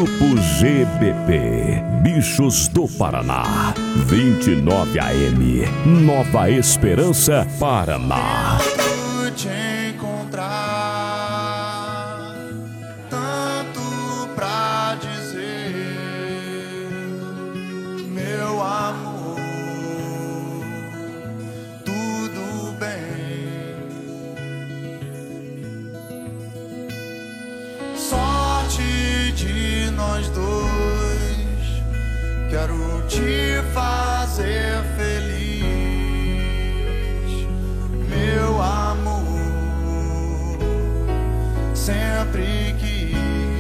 Grupo GBP, Bichos do Paraná, 29 AM, Nova Esperança, Paraná. Quero te encontrar, tanto pra dizer, meu amor, tudo bem. Sorte de nós dois, quero te fazer feliz, meu amor, sempre quis.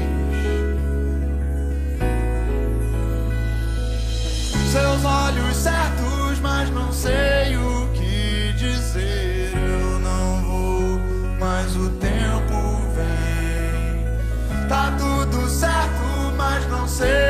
Seus olhos certos, mas não sei o que dizer. Eu não vou, mas o tempo vem. Tá tudo certo, mas não sei